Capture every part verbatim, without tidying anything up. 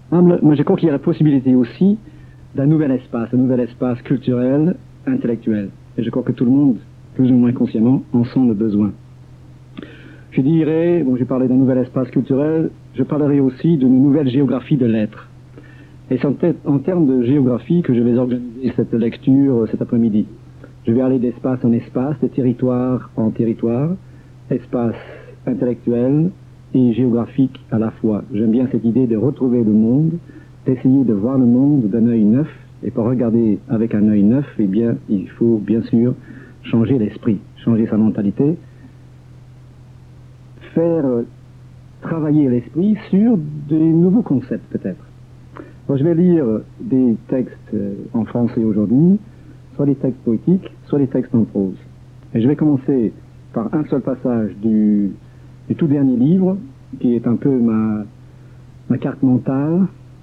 Ah, moi, je crois qu'il y a la possibilité aussi d'un nouvel espace, un nouvel espace culturel, intellectuel. Et je crois que tout le monde, plus ou moins consciemment, en sent le besoin. Je dirais, bon, j'ai parlé d'un nouvel espace culturel, je parlerai aussi d'une nouvelle géographie de l'être. Et c'est en, en termes de géographie que je vais organiser cette lecture cet après-midi. Je vais aller d'espace en espace, de territoire en territoire, espace intellectuel et géographique à la fois. J'aime bien cette idée de retrouver le monde, d'essayer de voir le monde d'un œil neuf, et pour regarder avec un œil neuf, eh bien, il faut bien sûr changer l'esprit, changer sa mentalité, faire euh, travailler l'esprit sur des nouveaux concepts peut-être. Bon, je vais lire des textes euh, en français aujourd'hui, soit des textes poétiques, soit des textes en prose. Et je vais commencer par un seul passage du, du tout dernier livre, qui est un peu ma, ma carte mentale.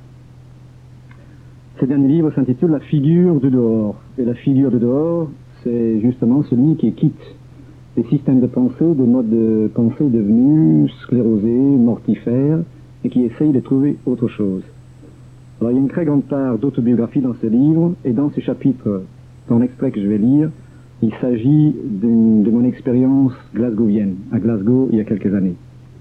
Ce dernier livre s'intitule « La figure du dehors ». Et la figure du dehors, c'est justement celui qui quitte des systèmes de pensée, des modes de pensée devenus sclérosés, mortifères, et qui essaye de trouver autre chose. Alors il y a une très grande part d'autobiographie dans ce livre, et dans ce chapitre, dans l'extrait que je vais lire, il s'agit de mon expérience glasgowienne, à Glasgow il y a quelques années.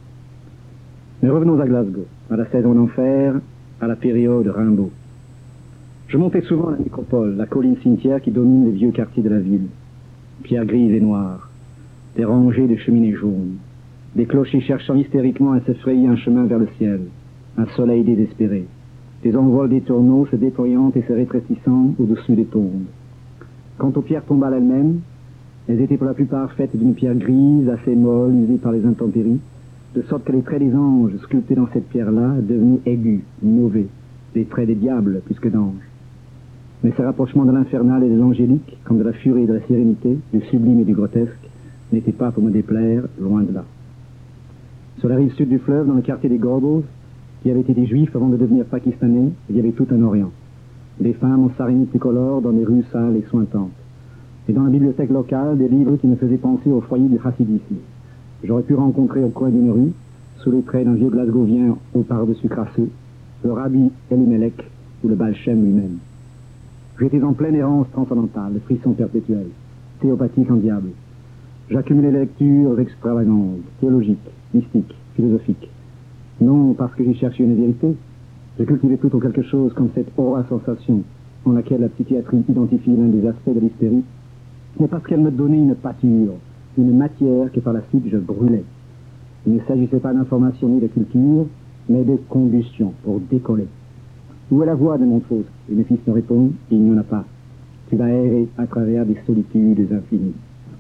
Mais revenons à Glasgow, à la saison d'enfer, à la période Rimbaud. Je montais souvent à la nécropole, la colline cimetière qui domine les vieux quartiers de la ville. Pierres grises et noires, des rangées de cheminées jaunes, des clochers cherchant hystériquement à se frayer un chemin vers le ciel, un soleil désespéré, des envols des tourneaux se déployant et se rétrécissant au-dessus des tombes. Quant aux pierres tombales elles-mêmes, elles étaient pour la plupart faites d'une pierre grise, assez molle, usée par les intempéries, de sorte que les traits des anges sculptés dans cette pierre-là devenaient aigus, mauvais, les traits des diables plus que d'anges. Mais ce rapprochement de l'infernal et de l'angélique, comme de la furie et de la sérénité, du sublime et du grotesque, n'était pas pour me déplaire, loin de là. Sur la rive sud du fleuve, dans le quartier des Gorbals, qui avait été juifs avant de devenir pakistanais, il y avait tout un Orient. Des femmes en sarénie tricolore dans des rues sales et sointantes. Et dans la bibliothèque locale, des livres qui me faisaient penser au foyer du chassidisme. J'aurais pu rencontrer au coin d'une rue, sous les traits d'un vieux Glasgowien au par-dessus crasseux, le rabbi Elimelech ou le Baal Shem lui-même. J'étais en pleine errance transcendantale, le frisson perpétuel, théopathique en diable. J'accumulais les lectures extravagantes, théologiques, mystiques, philosophiques. Non parce que j'y cherchais une vérité, je cultivais plutôt quelque chose comme cette aura sensation en laquelle la psychiatrie identifie l'un des aspects de l'hystérie, mais parce qu'elle me donnait une pâture, une matière que par la suite je brûlais. Il ne s'agissait pas d'information ni de culture, mais de combustion pour décoller. Où est la voix de Montrose? Et mes fils me répondent, il n'y en a pas. Tu vas errer à travers des solitudes infinies.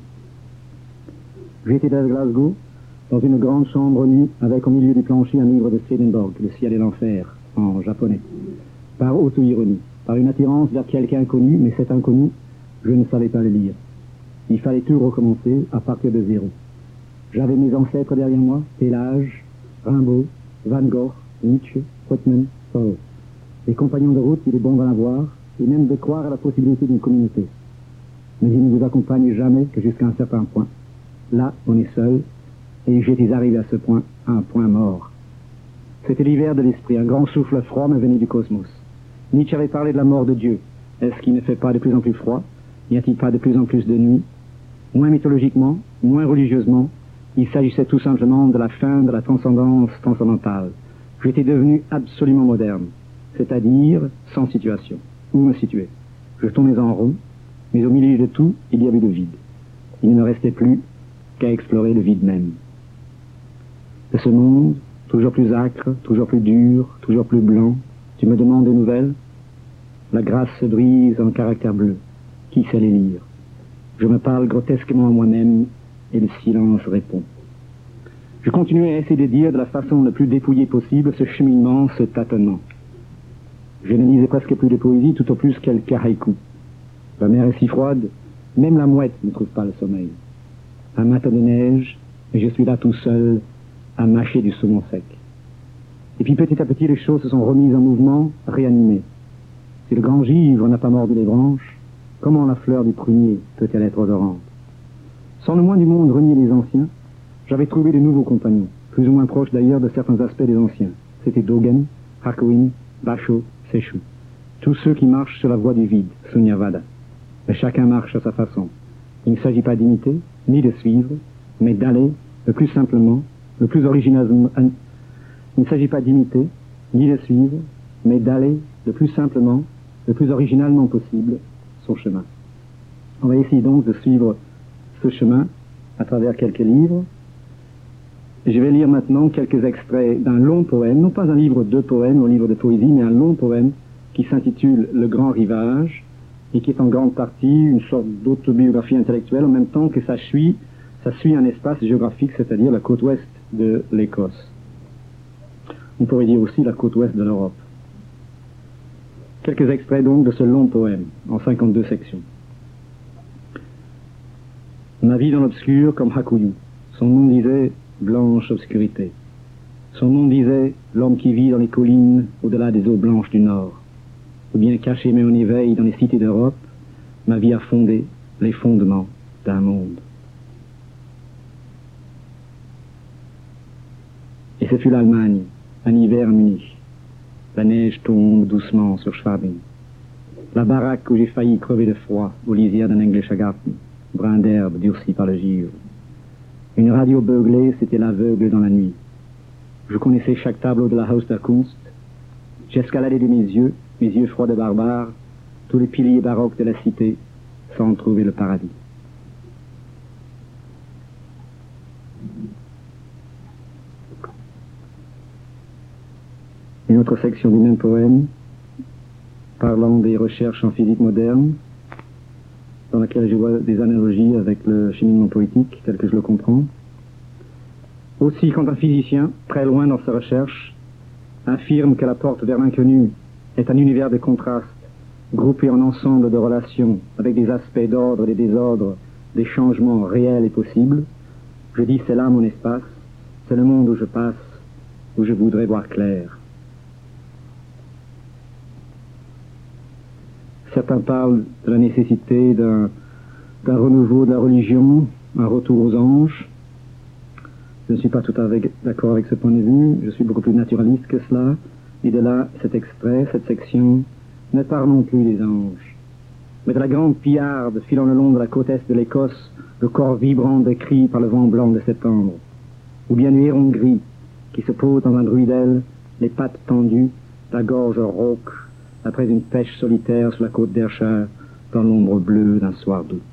J'étais à Glasgow, dans une grande chambre nue, avec au milieu du plancher un livre de Swedenborg, Le ciel et l'enfer, en japonais. Par auto-ironie, par une attirance vers quelqu'un inconnu, mais cet inconnu, je ne savais pas le lire. Il fallait tout recommencer à partir de zéro. J'avais mes ancêtres derrière moi, Pélage, Rimbaud, Van Gogh, Nietzsche, Whitman, Thoreau. Les compagnons de route, il est bon d'en avoir, et même de croire à la possibilité d'une communauté. Mais ils ne vous accompagnent jamais que jusqu'à un certain point. Là, on est seul, et j'étais arrivé à ce point, à un point mort. C'était l'hiver de l'esprit, un grand souffle froid me venait du cosmos. Nietzsche avait parlé de la mort de Dieu. Est-ce qu'il ne fait pas de plus en plus froid? N'y a-t-il pas de plus en plus de nuit? Moins mythologiquement, moins religieusement, il s'agissait tout simplement de la fin de la transcendance transcendantale. J'étais devenu absolument moderne, c'est-à-dire sans situation. Où me situer? Je tournais en rond, mais au milieu de tout, il y avait le vide. Il ne me restait plus qu'à explorer le vide même. De ce monde, toujours plus âcre, toujours plus dur, toujours plus blanc, tu me demandes des nouvelles? La grâce se brise en caractères bleus. Qui sait les lire? Je me parle grotesquement à moi-même et le silence répond. Je continuais à essayer de dire de la façon la plus dépouillée possible ce cheminement, ce tâtonnement. Je ne lisais presque plus de poésie, tout au plus quelques haïkus. La mer est si froide, même la mouette ne trouve pas le sommeil. Un matin de neige, et je suis là tout seul, à mâcher du saumon sec. Et puis petit à petit, les choses se sont remises en mouvement, réanimées. Si le grand givre n'a pas mordu les branches, comment la fleur du prunier peut-elle être odorante? Sans le moins du monde renier les anciens, j'avais trouvé de nouveaux compagnons, plus ou moins proches d'ailleurs de certains aspects des anciens. C'était Dogen, Hakuin, Basho, Seshu. Tous ceux qui marchent sur la voie du vide, Sunyavada. Mais chacun marche à sa façon. Il ne s'agit pas d'imiter, ni de suivre, mais d'aller le plus simplement, le plus originalement. Il ne s'agit pas d'imiter, ni de suivre, mais d'aller le plus simplement, le plus originalement possible, son chemin. On va essayer donc de suivre ce chemin à travers quelques livres. Je vais lire maintenant quelques extraits d'un long poème, non pas un livre de poèmes ou un livre de poésie, mais un long poème qui s'intitule Le Grand Rivage et qui est en grande partie une sorte d'autobiographie intellectuelle en même temps que ça suit, ça suit un espace géographique, c'est-à-dire la côte ouest de l'Écosse. On pourrait dire aussi la côte ouest de l'Europe. Quelques extraits donc de ce long poème en cinquante-deux sections. Ma vie dans l'obscur comme Hakuyu. Son nom disait blanche obscurité. Son nom disait l'homme qui vit dans les collines au-delà des eaux blanches du nord. Ou bien caché mais en éveil dans les cités d'Europe, ma vie a fondé les fondements d'un monde. Et ce fut l'Allemagne, un hiver à Munich. La neige tombe doucement sur Schwabing. La baraque où j'ai failli crever de froid, aux lisières d'un Englischer Garten, brin d'herbe durci par le givre. Une radio beuglée, c'était l'aveugle dans la nuit. Je connaissais chaque tableau de la Haus der Kunst. J'escaladais de mes yeux, mes yeux froids de barbare, tous les piliers baroques de la cité, sans trouver le paradis. Une autre section du même poème, parlant des recherches en physique moderne, dans laquelle je vois des analogies avec le cheminement poétique, tel que je le comprends. Aussi, quand un physicien, très loin dans sa recherche, affirme que la porte vers l'inconnu est un univers de contrastes, groupé en ensemble de relations, avec des aspects d'ordre et des désordres, des changements réels et possibles, je dis c'est là mon espace, c'est le monde où je passe, où je voudrais voir clair. Certains parlent de la nécessité d'un d'un renouveau de la religion, un retour aux anges. Je ne suis pas tout à fait d'accord avec ce point de vue, je suis beaucoup plus naturaliste que cela, et de là, cet extrait, cette section, ne parle non plus des anges, mais de la grande pillarde filant le long de la côte est de l'Écosse, le corps vibrant de cris par le vent blanc de septembre, ou bien du héron gris qui se pose dans un druidel, les pattes tendues, la gorge rauque, après une pêche solitaire sur la côte d'Ayrshire, dans l'ombre bleue d'un soir d'août.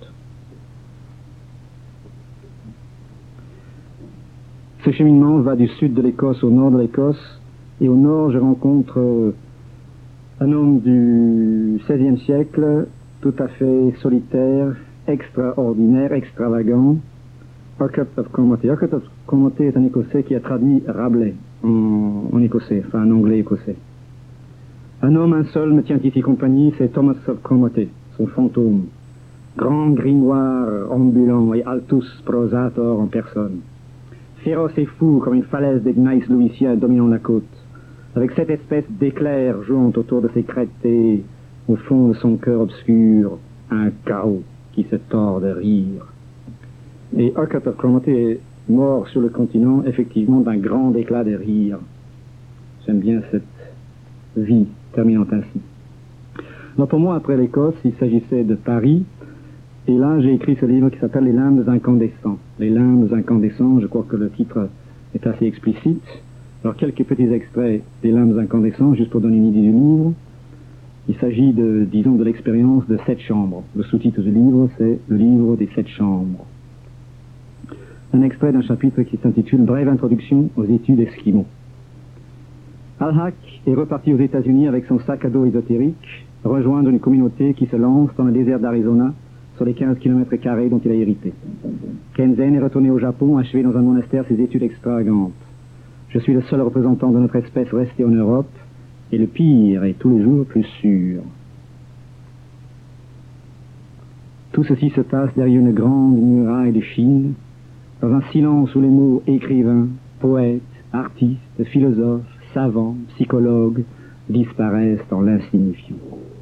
Ce cheminement va du sud de l'Écosse au nord de l'Écosse, et au nord je rencontre un homme du seizième siècle, tout à fait solitaire, extraordinaire, extravagant, Urquhart of Cromarty. Urquhart of Cromarty est un Écossais qui a traduit Rabelais en, en écossais, enfin en anglais écossais. Un homme, un seul, me tient ici compagnie, c'est Thomas of Cromarty, son fantôme. Grand grimoire ambulant et altus prosator en personne. Féroce et fou comme une falaise des gneiss louisiens dominant la côte, avec cette espèce d'éclair jouant autour de ses crêtes et, au fond de son cœur obscur, un chaos qui se tord de rire. Et Urquhart of Cromarty est mort sur le continent, effectivement, d'un grand éclat de rire. J'aime bien cette vie terminant ainsi. Alors pour moi, après l'Écosse, il s'agissait de Paris, et là j'ai écrit ce livre qui s'appelle Les limbes incandescents. Les limbes incandescents, je crois que le titre est assez explicite. Alors quelques petits extraits des limbes incandescents, juste pour donner une idée du livre. Il s'agit de, disons, de l'expérience de sept chambres. Le sous-titre du livre, c'est Le livre des sept chambres. Un extrait d'un chapitre qui s'intitule Brève introduction aux études esquimaux. Al-Haq est reparti aux États-Unis avec son sac à dos ésotérique, rejoindre une communauté qui se lance dans le désert d'Arizona sur les quinze kilomètres carrés dont il a hérité. Kenzen est retourné au Japon, achevé dans un monastère ses études extravagantes. Je suis le seul représentant de notre espèce resté en Europe, et le pire est tous les jours plus sûr. Tout ceci se passe derrière une grande muraille de Chine, dans un silence où les mots écrivains, poètes, artistes, philosophes, savants, psychologues disparaissent dans l'insignifiant.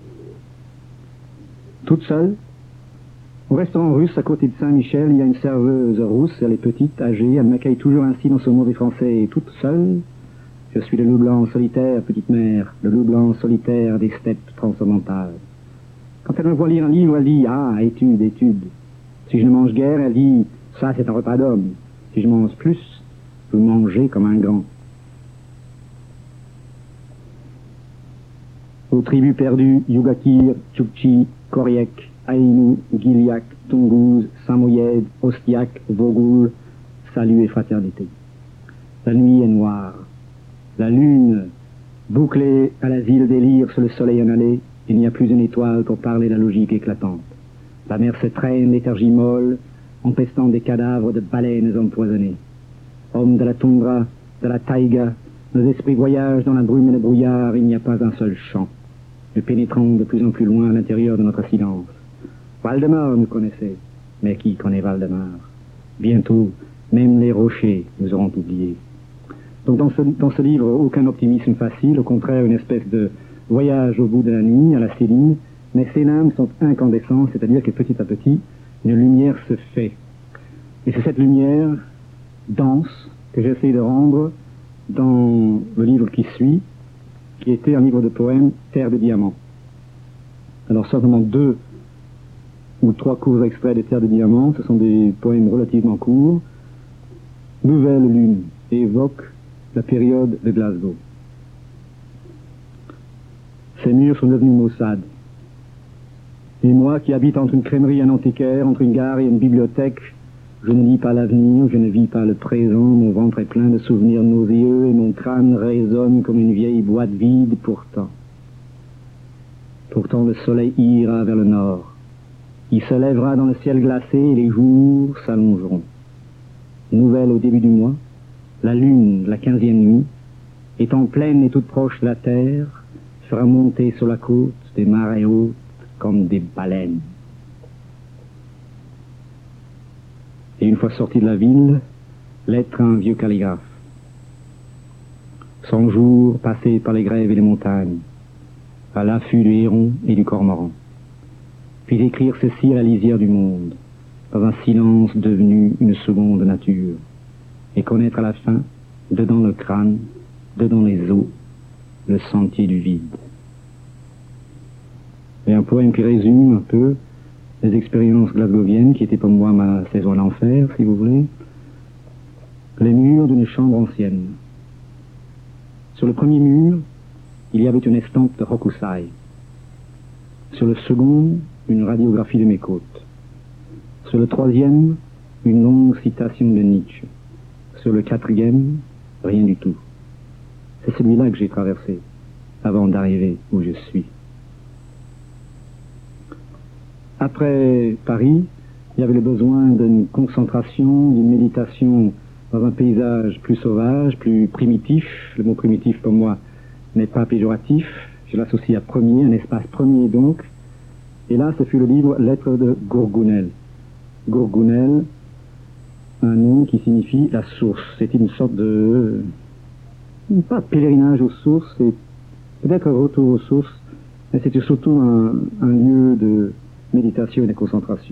Toute seule, au restaurant russe à côté de Saint-Michel, il y a une serveuse rousse, elle est petite, âgée, elle m'accueille toujours ainsi dans ce mauvais français, toute seule, Je suis le loup blanc solitaire, petite mère, le loup blanc solitaire des steppes transcendantales. Quand elle me voit lire un livre, elle dit « Ah, étude, étude ». Si je ne mange guère, elle dit « Ça, c'est un repas d'homme ». Si je mange plus, vous mangez comme un grand. Aux tribus perdues, Yugakir, Tchouktchi, Koryek, Aïnou, Giliak, Tungouz, Samoyed, Ostiak, Vogoul, salut et fraternité. La nuit est noire. La lune, bouclée à l'asile des lyres sur le soleil en allée, il n'y a plus une étoile pour parler la logique éclatante. La mer se traîne, léthargie molle, empestant des cadavres de baleines empoisonnées. Hommes de la toundra, de la taïga, nos esprits voyagent dans la brume et le brouillard, il n'y a pas un seul chant. Nous pénétrons de plus en plus loin à l'intérieur de notre silence. Valdemar nous connaissait, mais qui connaît Valdemar? Bientôt, même les rochers nous auront oubliés. Donc dans ce, dans ce livre, aucun optimisme facile, au contraire une espèce de voyage au bout de la nuit, à la Céline, mais ces lames sont incandescentes, c'est-à-dire que petit à petit, une lumière se fait. Et c'est cette lumière dense que j'essaie de rendre dans le livre qui suit, qui était un livre de poèmes, Terre de Diamants. Alors certainement deux ou trois courts extraits de Terre de Diamants, ce sont des poèmes relativement courts. Nouvelle lune évoque la période de Glasgow. Ces murs sont devenus maussades. Et moi qui habite entre une crèmerie et un antiquaire, entre une gare et une bibliothèque, je ne lis pas l'avenir, je ne vis pas le présent, mon ventre est plein de souvenirs nauséeux et mon crâne résonne comme une vieille boîte vide pourtant. Pourtant le soleil ira vers le nord. Il se lèvera dans le ciel glacé et les jours s'allongeront. Nouvelle au début du mois, la lune, la quinzième nuit, étant pleine et toute proche de la terre, fera monter sur la côte des marées hautes comme des baleines. Et une fois sorti de la ville, l'être un vieux calligraphe. Cent jours passés par les grèves et les montagnes, à l'affût du héron et du cormoran. Puis écrire ceci à la lisière du monde, dans un silence devenu une seconde nature, et connaître à la fin, dedans le crâne, dedans les os, le sentier du vide. Et un poème qui résume un peu les expériences glasgowiennes, qui étaient pour moi ma saison à l'enfer, si vous voulez. Les murs d'une chambre ancienne. Sur le premier mur, il y avait une estampe de Hokusai. Sur le second, une radiographie de mes côtes. Sur le troisième, une longue citation de Nietzsche. Sur le quatrième, rien du tout. C'est celui-là que j'ai traversé, avant d'arriver où je suis. Après Paris, il y avait le besoin d'une concentration, d'une méditation dans un paysage plus sauvage, plus primitif. Le mot primitif pour moi n'est pas péjoratif, je l'associe à premier, un espace premier donc. Et là, ce fut le livre Lettres de Gourgounel. Gourgounel, un nom qui signifie la source. C'est une sorte de, pas de pèlerinage aux sources, c'est peut-être un retour aux sources, mais c'était surtout un, un lieu de méditation et de concentration.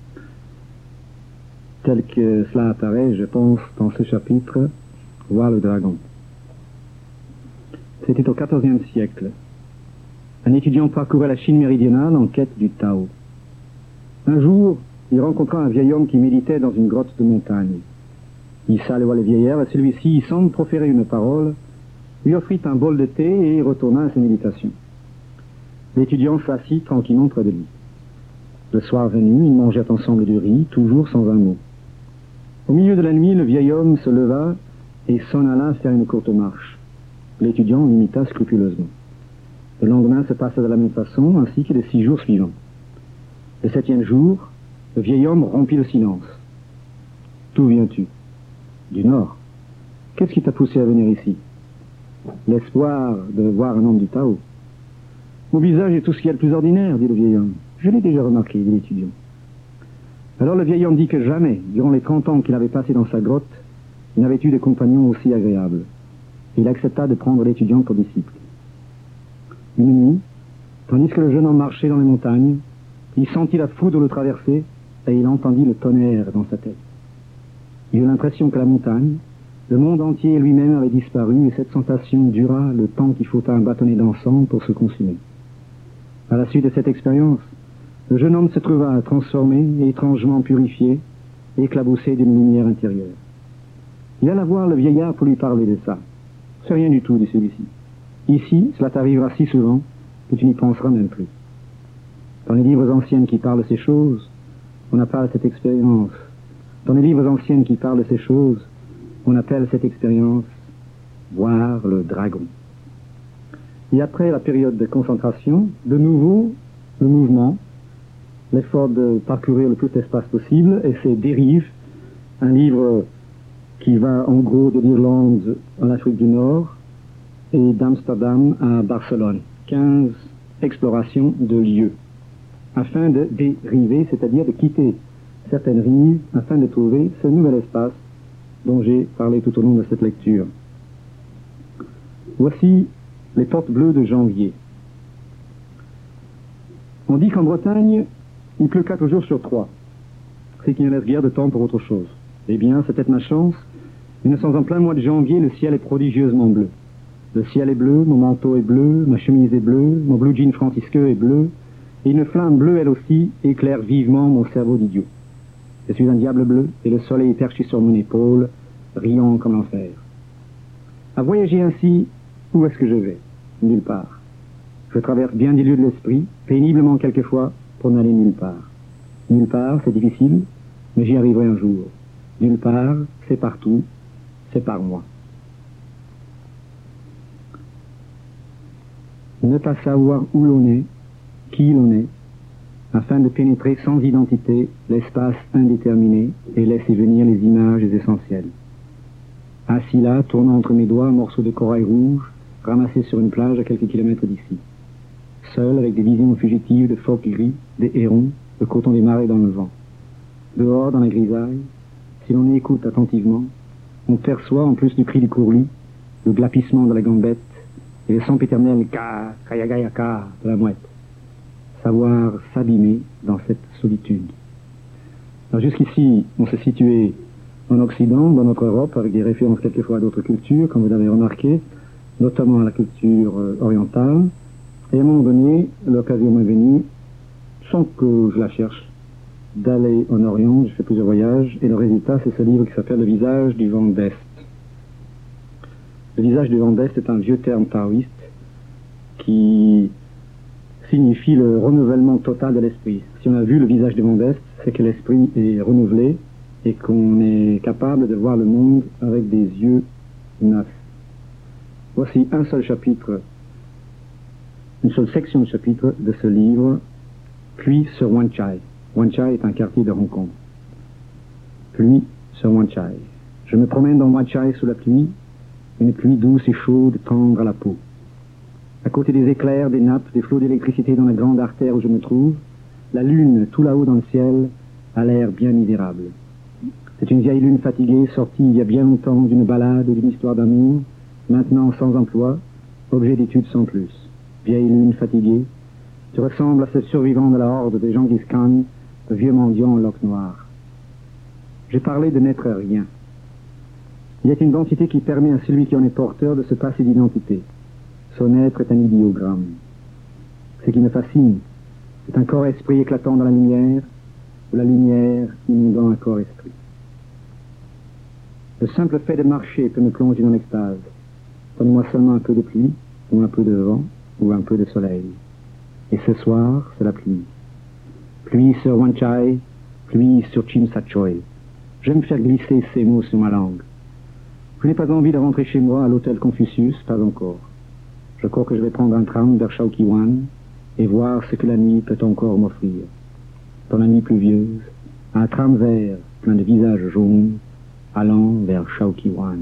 Tel que cela apparaît, je pense, dans ce chapitre, Voir le dragon. C'était au quatorzième siècle. Un étudiant parcourait la Chine méridionale en quête du Tao. Un jour, il rencontra un vieil homme qui méditait dans une grotte de montagne. Il salua le vieillard et celui-ci, sans proférer une parole, lui offrit un bol de thé et retourna à ses méditations. L'étudiant s'assit tranquillement près de lui. Le soir venu, ils mangèrent ensemble du riz, toujours sans un mot. Au milieu de la nuit, le vieil homme se leva et s'en alla faire une courte marche. L'étudiant l'imita scrupuleusement. Le lendemain se passa de la même façon, ainsi que les six jours suivants. Le septième jour, le vieil homme rompit le silence. « D'où viens-tu ?»« Du nord. »« Qu'est-ce qui t'a poussé à venir ici ?»« L'espoir de voir un homme du Tao. »« Mon visage est tout ce qu'il y a de plus ordinaire, dit le vieil homme. »« Je l'ai déjà remarqué, dit l'étudiant. » Alors le vieil homme dit que jamais, durant les trente ans qu'il avait passés dans sa grotte, il n'avait eu de compagnon aussi agréable. Il accepta de prendre l'étudiant pour disciple. Une nuit, tandis que le jeune homme marchait dans les montagnes, il sentit la foudre le traverser et il entendit le tonnerre dans sa tête. Il eut l'impression que la montagne, Le monde entier lui-même avait disparu et cette sensation dura le temps qu'il faut à un bâtonnet d'encens pour se consumer. À la suite de cette expérience, le jeune homme se trouva transformé et étrangement purifié, éclaboussé d'une lumière intérieure. Il alla voir le vieillard pour lui parler de ça. « C'est rien du tout, dit celui-ci. Ici, cela t'arrivera si souvent que tu n'y penseras même plus. Dans les livres anciens qui parlent de ces choses, on appelle cette expérience. Dans les livres anciens qui parlent de ces choses, on appelle cette expérience voir le dragon. » Et après la période de concentration, de nouveau, le mouvement, l'effort de parcourir le plus d'espace possible, et ses dérives, un livre qui va en gros de l'Irlande en Afrique du Nord et d'Amsterdam à Barcelone. quinze explorations de lieux, afin de dériver, c'est-à-dire de quitter certaines rives, afin de trouver ce nouvel espace dont j'ai parlé tout au long de cette lecture. Voici les portes bleues de janvier. On dit qu'en Bretagne, il pleut quatre jours sur trois. C'est qu'il ne laisse guère de temps pour autre chose. Eh bien, c'est peut-être ma chance, mais nous sommes en plein mois de janvier, le ciel est prodigieusement bleu. Le ciel est bleu, mon manteau est bleu, ma chemise est bleue, mon blue jean francisqueux est bleu, et une flamme bleue, elle aussi, éclaire vivement mon cerveau d'idiot. Je suis un diable bleu, et le soleil est perché sur mon épaule, riant comme l'enfer. À voyager ainsi, où est-ce que je vais? Nulle part. Je traverse bien des lieux de l'esprit, péniblement quelquefois, pour n'aller nulle part. Nulle part, c'est difficile, mais j'y arriverai un jour. Nulle part, c'est partout, c'est par moi. Ne pas savoir où l'on est, qui l'on est, afin de pénétrer sans identité l'espace indéterminé et laisser venir les images essentielles. Assis là, tournant entre mes doigts un morceau de corail rouge, ramassé sur une plage à quelques kilomètres d'ici. Seul, avec des visions fugitives de phoques gris, des hérons, le coton des marées dans le vent. Dehors, dans la grisaille, si l'on écoute attentivement, on perçoit, en plus du cri du courlis, le glapissement de la gambette et le sempiternel ka, kayagayaka de la mouette. Savoir s'abîmer dans cette solitude. Alors jusqu'ici, on s'est situé en Occident, dans notre Europe, avec des références quelquefois à d'autres cultures, comme vous l'avez remarqué, notamment à la culture euh, orientale. Et à un moment donné, l'occasion m'est venue, sans que je la cherche, d'aller en Orient. J'ai fait plusieurs voyages, et le résultat, c'est ce livre qui s'appelle « Le visage du vent d'Est ». Le visage du vent d'Est est un vieux terme taoïste qui signifie le renouvellement total de l'esprit. Si on a vu le visage du vent d'Est, c'est que l'esprit est renouvelé et qu'on est capable de voir le monde avec des yeux neufs. Voici un seul chapitre, une seule section de chapitre de ce livre, Pluie sur Wan Chai. Wan Chai est un quartier de Hong Kong. Pluie sur Wan Chai. Je me promène dans Wan Chai sous la pluie, une pluie douce et chaude, tendre à la peau. À côté des éclairs, des nappes, des flots d'électricité dans la grande artère où je me trouve, la lune, tout là-haut dans le ciel, a l'air bien misérable. C'est une vieille lune fatiguée, sortie il y a bien longtemps d'une balade ou d'une histoire d'amour, maintenant sans emploi, objet d'étude sans plus. Vieille lune fatiguée, tu ressembles à ce survivant de la horde de Genghis Khan, le vieux mendiant en loques noires. J'ai parlé de n'être rien. Il y a une identité qui permet à celui qui en est porteur de se passer d'identité. Son être est un idiogramme. Ce qui me fascine, c'est un corps-esprit éclatant dans la lumière, ou la lumière inondant un corps-esprit. Le simple fait de marcher peut me plonger dans l'extase. Donne-moi seulement un peu de pluie, ou un peu de vent, ou un peu de soleil. Et ce soir, c'est la pluie. Pluie sur Wan Chai, pluie sur Chim Sa Choi. J'aime faire glisser ces mots sur ma langue. Je n'ai pas envie de rentrer chez moi à l'hôtel Confucius, pas encore. Je crois que je vais prendre un tram vers Shao Kiwan et voir ce que la nuit peut encore m'offrir. Dans la nuit pluvieuse, un tram vert plein de visages jaunes allant vers Shao Kiwan.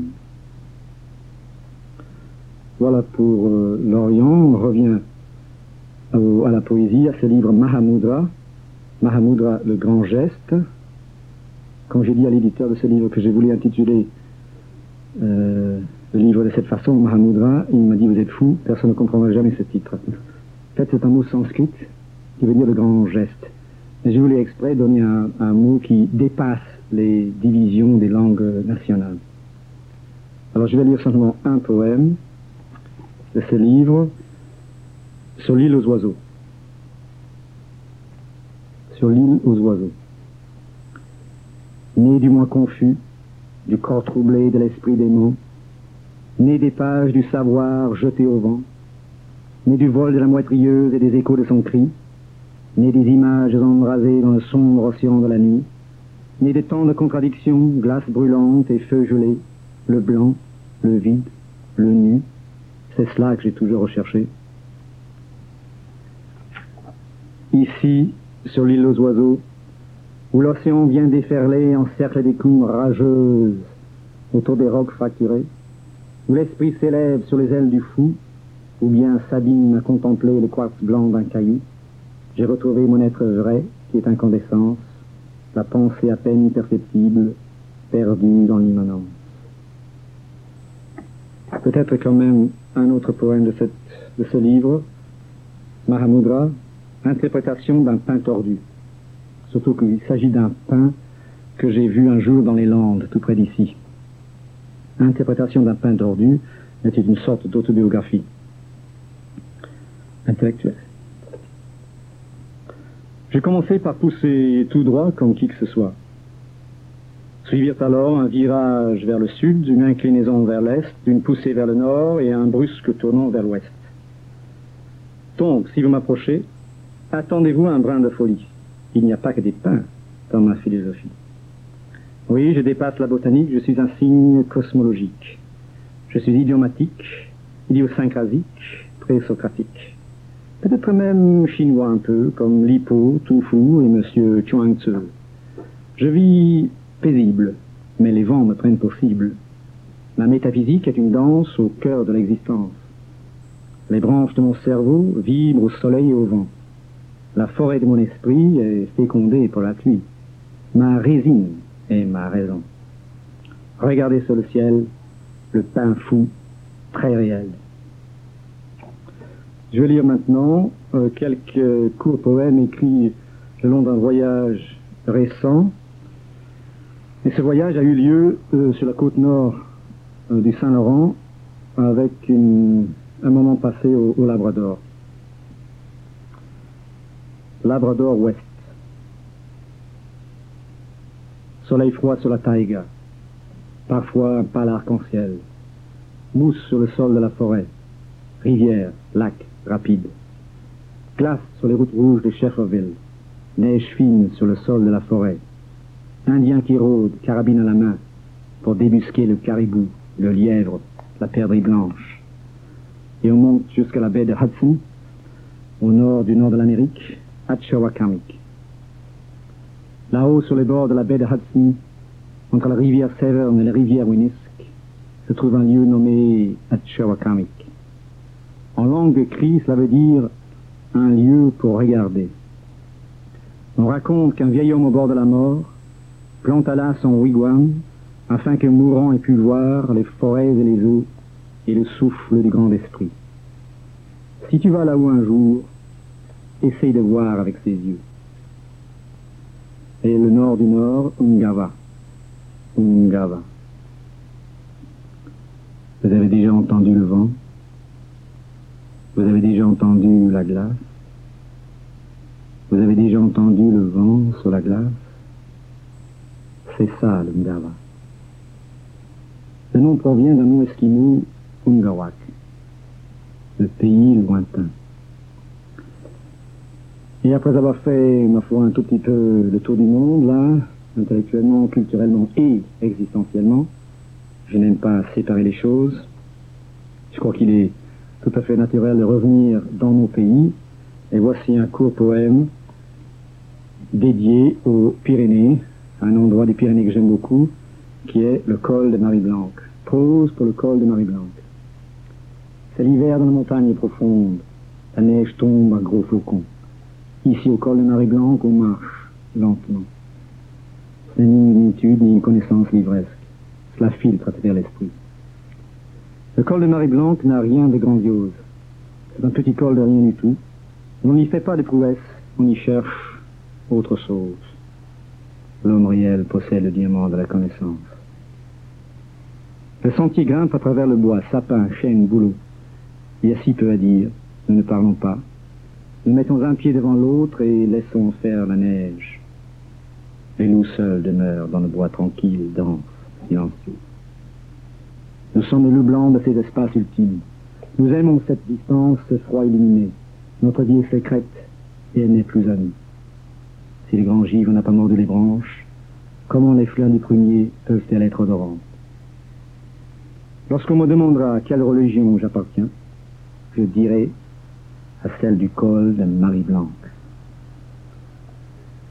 Voilà pour euh, l'Orient. On revient au, à la poésie, à ce livre Mahamudra. Mahamudra, le grand geste. Quand j'ai dit à l'éditeur de ce livre que je voulais intituler euh, le livre de cette façon, Mahamudra, il m'a dit: vous êtes fou, personne ne comprendra jamais ce titre. En fait, c'est un mot sanskrit qui veut dire le grand geste. Et je voulais exprès donner un, un mot qui dépasse les divisions des langues nationales. Alors je vais lire simplement un poème de ce livre, Sur l'île aux oiseaux. Sur l'île aux oiseaux. Né du moi confus, du corps troublé de l'esprit des mots, né des pages du savoir jetées au vent, né du vol de la moitrieuse et des échos de son cri, né des images embrasées dans le sombre océan de la nuit, né de tant de contradictions, glaces brûlantes et feux gelés, le blanc, le vide, le nu, c'est cela que j'ai toujours recherché. Ici, sur l'île aux oiseaux, où l'océan vient déferler en cercle d'écumes rageuses autour des rocs fracturés, où l'esprit s'élève sur les ailes du fou, ou bien s'abîme à contempler le quartz blanc d'un caillou, j'ai retrouvé mon être vrai, qui est incandescence, la pensée à peine perceptible, perdue dans l'immanence. Peut-être quand même un autre poème de, cette, de ce livre, Mahamudra, interprétation d'un pain tordu. Surtout qu'il s'agit d'un pain que j'ai vu un jour dans les Landes, tout près d'ici. Interprétation d'un pain tordu était une sorte d'autobiographie intellectuelle. J'ai commencé par pousser tout droit comme qui que ce soit. Suivirent alors un virage vers le sud, une inclinaison vers l'est, une poussée vers le nord et un brusque tournant vers l'ouest. Donc, si vous m'approchez, attendez-vous un brin de folie. Il n'y a pas que des pains dans ma philosophie. Oui, je dépasse la botanique, je suis un signe cosmologique. Je suis idiomatique, idiosyncrasique, présocratique. Peut-être même chinois un peu, comme Li Po, Tu Fu et Monsieur Chuang Tzu. Je vis paisible, mais les vents me prennent pour cible. Ma métaphysique est une danse au cœur de l'existence. Les branches de mon cerveau vibrent au soleil et au vent. La forêt de mon esprit est fécondée par la pluie. Ma résine est ma raison. Regardez sur le ciel, le pain fou, très réel. Je vais lire maintenant euh, quelques courts poèmes écrits le long d'un voyage récent. Et ce voyage a eu lieu euh, sur la côte nord euh, du Saint-Laurent avec une, un moment passé au, au Labrador. Labrador ouest. Soleil froid sur la taïga. Parfois un pâle arc-en-ciel. Mousse sur le sol de la forêt. Rivière, lac, rapide. Glace sur les routes rouges de Shefferville. Neige fine sur le sol de la forêt. Indien qui rôde, carabine à la main, pour débusquer le caribou, le lièvre, la perdrix blanche. Et on monte jusqu'à la baie de Hudson, au nord du nord de l'Amérique, Atchawakamic. Là-haut, sur les bords de la baie de Hudson, entre la rivière Severn et la rivière Winnisk, se trouve un lieu nommé Atchawakamic. En langue crie, cela veut dire un lieu pour regarder. On raconte qu'un vieil homme au bord de la mort planta là son wigwam afin que mourant ait pu voir les forêts et les eaux et le souffle du grand esprit. Si tu vas là-haut un jour, essaye de voir avec ses yeux. Et le nord du nord, Ungava. Ungava. Vous avez déjà entendu le vent? Vous avez déjà entendu la glace? Vous avez déjà entendu le vent sur la glace? C'est ça, le Ngava. Le nom provient d'un mot esquimau, Ungawak, le pays lointain. Et après avoir fait, ma foi, un tout petit peu le tour du monde, là, intellectuellement, culturellement et existentiellement, je n'aime pas séparer les choses. Je crois qu'il est tout à fait naturel de revenir dans nos pays. Et voici un court poème dédié aux Pyrénées, un endroit des Pyrénées que j'aime beaucoup, qui est le col de Marie-Blanque. Prose pour le col de Marie-Blanque. C'est l'hiver dans la montagne profonde. La neige tombe à gros flocons. Ici, au col de Marie-Blanque, on marche lentement. Ce n'est ni une étude, ni une connaissance livresque. Cela filtre à travers l'esprit. Le col de Marie-Blanque n'a rien de grandiose. C'est un petit col de rien du tout. On n'y fait pas de prouesses, on y cherche autre chose. L'homme réel possède le diamant de la connaissance. Le sentier grimpe à travers le bois, sapin, chêne, bouleau. Il y a si peu à dire, nous ne parlons pas. Nous mettons un pied devant l'autre et laissons faire la neige. Les loups seuls demeurent dans le bois tranquille, dense, silencieux. Nous sommes le loup blanc de ces espaces ultimes. Nous aimons cette distance, ce froid illuminé. Notre vie est sécrète et elle n'est plus à nous. Si les grands givres n'ont pas mordu les branches, comment les fleurs du prunier peuvent-elles être odorantes? Lorsqu'on me demandera à quelle religion j'appartiens, je dirai à celle du col de Marie Blanque.